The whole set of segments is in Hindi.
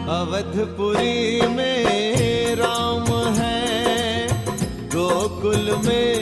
अवधपुरी में राम है, गोकुल में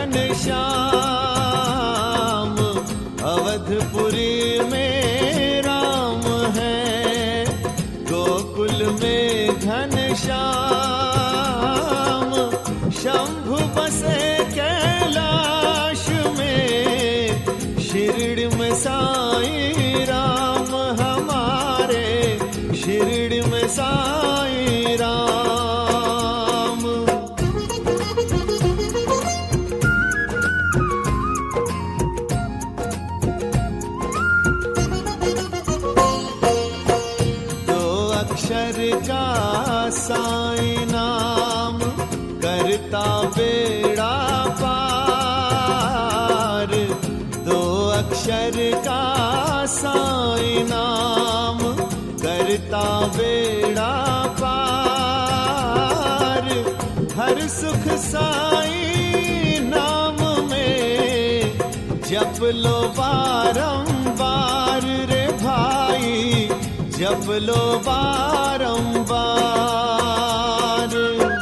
घनश्याम। अवधपुरी में राम है, गोकुल में घनश्याम। शंभु बसे कैलाश में, शिरडी में साईं राम हमारे, शिरडी में साईं राम। दो अक्षर का साईं नाम, करता बेड़ा पार। दो अक्षर का साईं नाम, करता बेड़ा पार। हर सुख साईं नाम में, जप लो बारंबार रे भाई, जप लो बारंबार।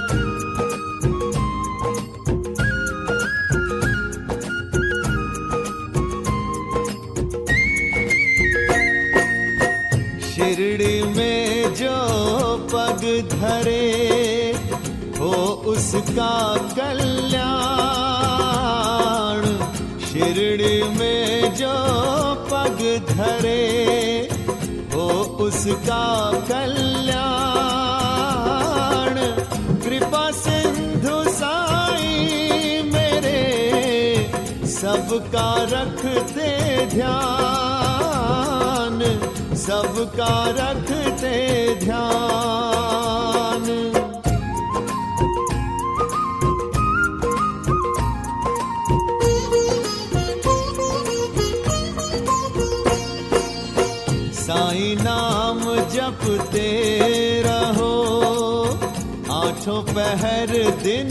शिरडी में जो पग धरे, हो उसका कल्याण। शिरडी में जो पग धरे, हो उसका कल्याण। कृपा सिंधु साईं मेरे, सबका रखते ध्यान, सबका रखते ध्यान। साईं नाम जपते रहो, आठों पहर दिन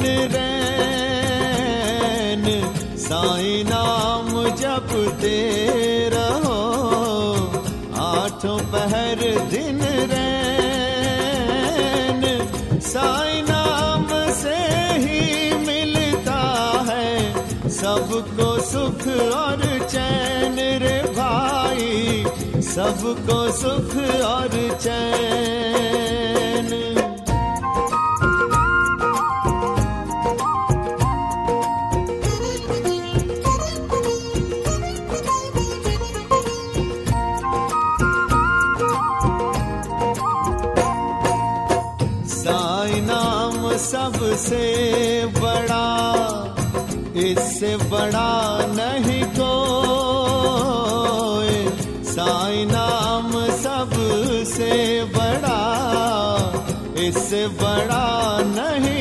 रैन। साईं नाम जपते रहो, आठों पहर दिन रैन। साईं नाम से ही मिलता है सबको सुख और चैन रे भाई, सबको सुख और चैन। साईं नाम सबसे बड़ा, इससे बड़ा नहीं कोई। साईं नाम सबसे बड़ा, इससे बड़ा नहीं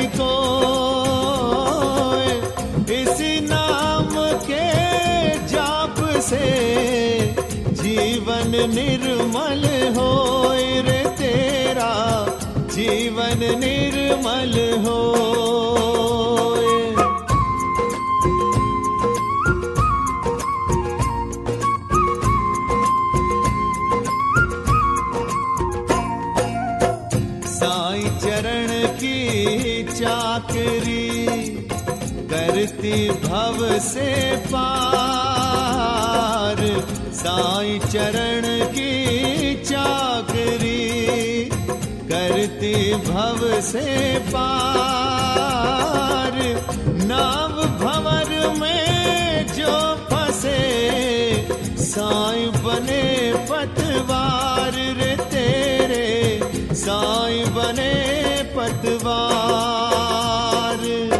कोई। इसी नाम के जाप से जीवन निर्मल होए रे तेरा, जीवन निर्मल होए। साईं चरण की चाकरी, करती भव से पार। साईं चरण की चाकरी, करती भव से पार। नाव भंवर में जो फंसे, साईं बने पतवार रे तेरे, साईं बने पतवार।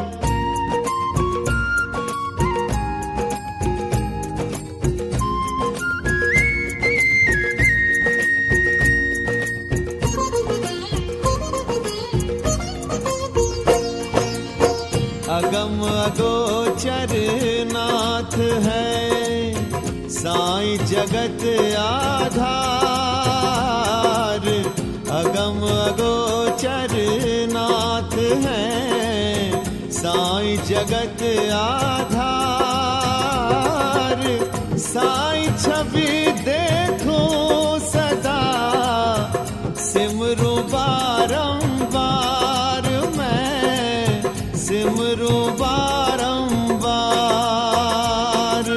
अगम अगोचर नाथ है, साईं जगत आधार। अगम अगोचर नाथ है, साईं जगत आधार। साईं छवि देखो सदा, सिमरू बारंबार मैं, सिमरू बारंबार।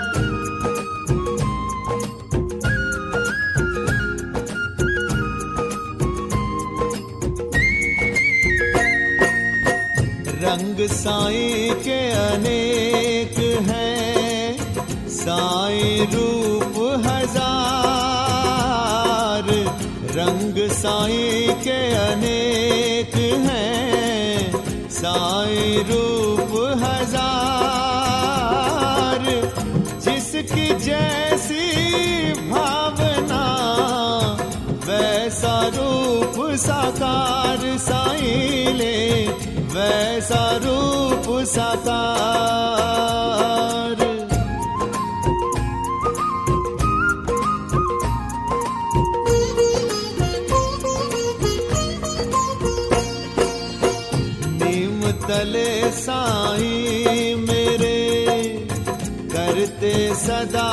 रंग साईं के अनेक हैं, साईं रूप हजार। रंग साईं के अनेक हैं, साईं रूप हजार। जिसकी जैसी भावना वैसा रूप साकार साईं ले, वैसा रूप साकार। नीम तले साईं मेरे करते सदा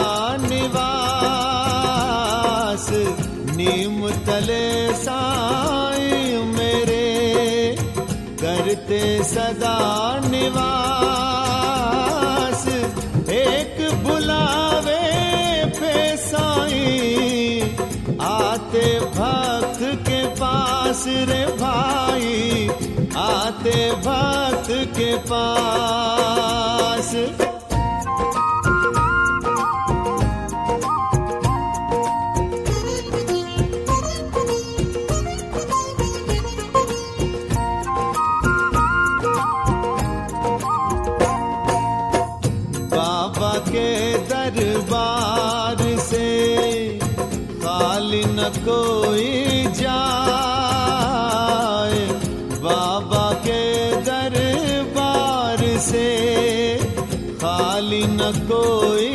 निवास। नीम तले साईं मेरे करते सदा निवास। एक बुलावे पे साईं आते भक्त के पास रे भाई, आते भक्त के पास। बाबा के दरबार से खाली न कोई जाए। बाबा के दरबार से खाली न कोई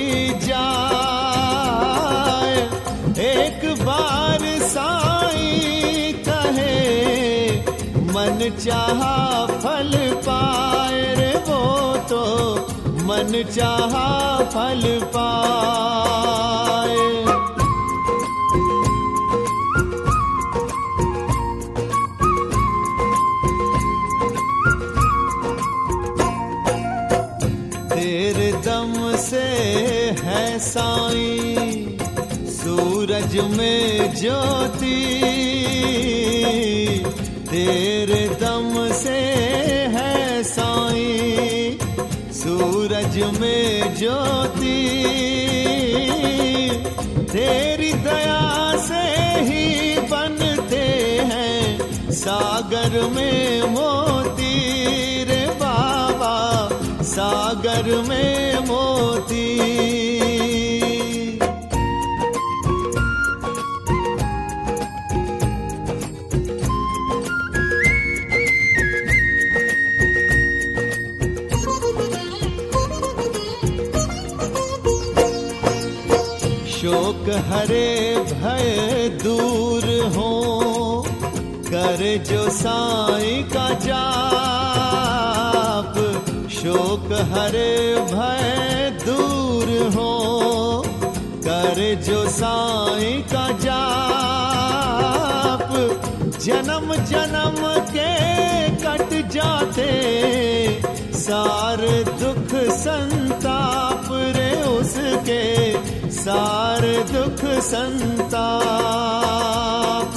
जाए। एक बार साईं कहे मन चाहा फल पाए रे, वो तो मन चाहा फल पाए। तेरे दम से है साईं सूरज में ज्योति। तेरे दम से है साईं सूरज में ज्योति। तेरी दया से ही बनते हैं सागर में मोती रे बाबा, सागर में मोती। शोक हरे भय दूर हो, करे जो साईं का जाप। शोक हरे भय दूर हो, करे जो साईं का जाप। जन्म जन्म के कट जाते सारे दुख संताप रे उसके, सारे दुख संताप।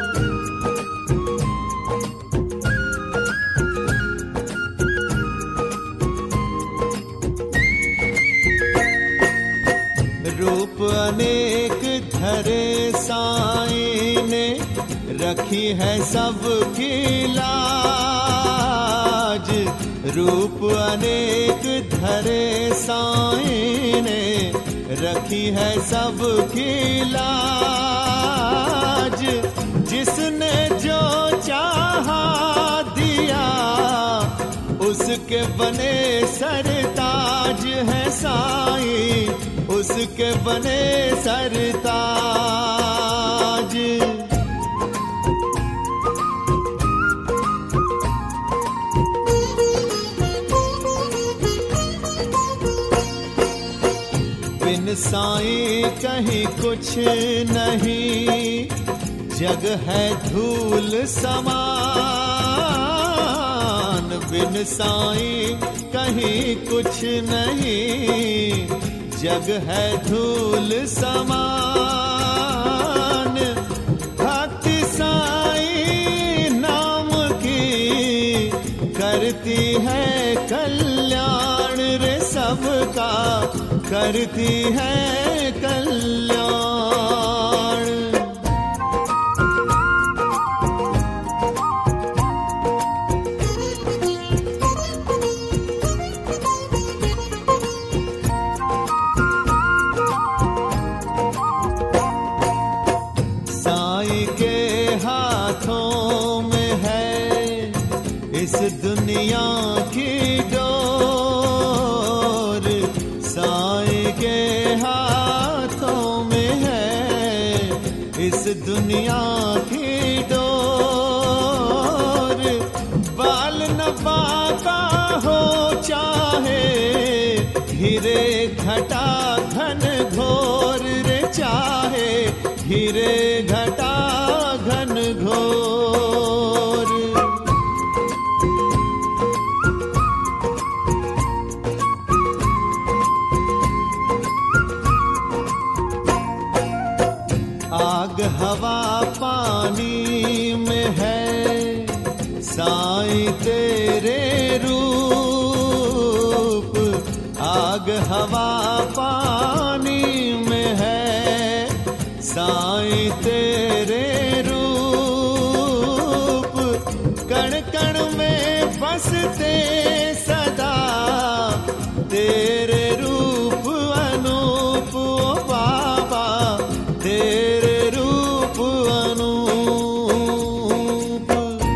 रूप अनेक धरे साईं ने, रखी है सबकी लाज। रूप अनेक धरे साईं ने, रखी है सबकी लाज। जिसने जो चाहा दिया उसके बने सरताज है साईं, उसके बने सरताज। बिन साईं कहीं कुछ नहीं, जग है धूल समान, बिन साईं कहीं कुछ नहीं। जग है धूल समान, भक्ति साईं नाम की करती है कल्याण रे सबका, करती है कल्याण। इस दुनिया की डोर, साईं के हाथों में है। इस दुनिया की डोर, बाल न बाका हो चाहे, हीरे घटा घन घोर रे चाहे, हीरे घटा घन घोर। आग हवा पानी में है साईं तेरे रूप, आग हवा पानी में है साईं तेरे रूप। कण कण में बसते सदा तेरे रूप अनूप, ओ बाबा तेरे रूप अनूप।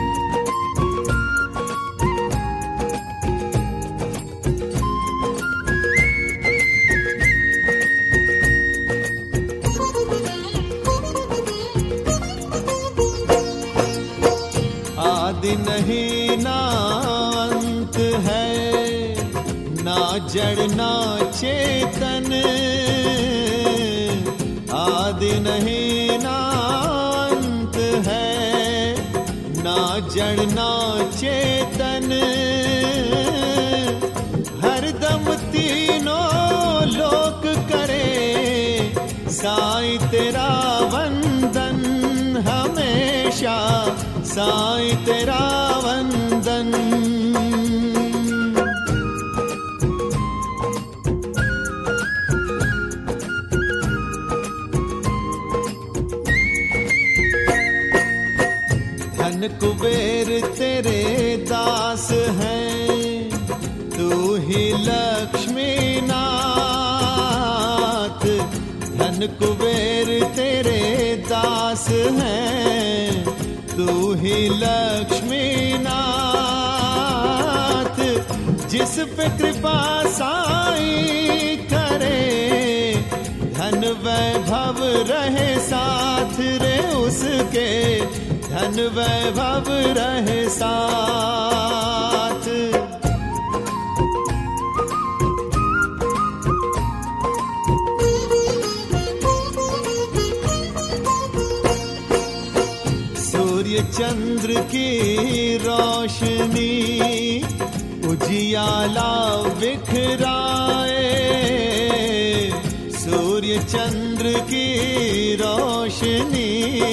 आदि नहीं ना अंत है, ना जड़ ना चेतन। आदि नहीं ना अंत है, ना जड़ ना चेतन। हरदम तीनों लोक करे साईं तेरा वंदन, हमेशा साईं तेरा वंदन। धन कुबेर तेरे दास हैं, तू ही लक्ष्मी नाथ। धन कुबेर तेरे दास हैं, तू ही लक्ष्मी नाथ। जिस पे कृपा साईं करे, धन वैभव रहे साथ रे उसके, धन वैभव रहे साथ। सूर्य चंद्र की रोशनी उजियाला बिखराए, सूर्य चंद्र की रोशनी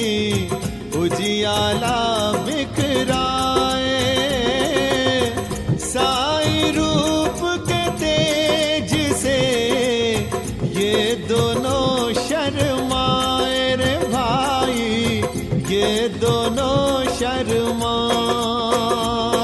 उजियाला बिखराए। साईं रूप के तेज से ये दोनों शर्माए रे भाई, ये दोनों शर्माए।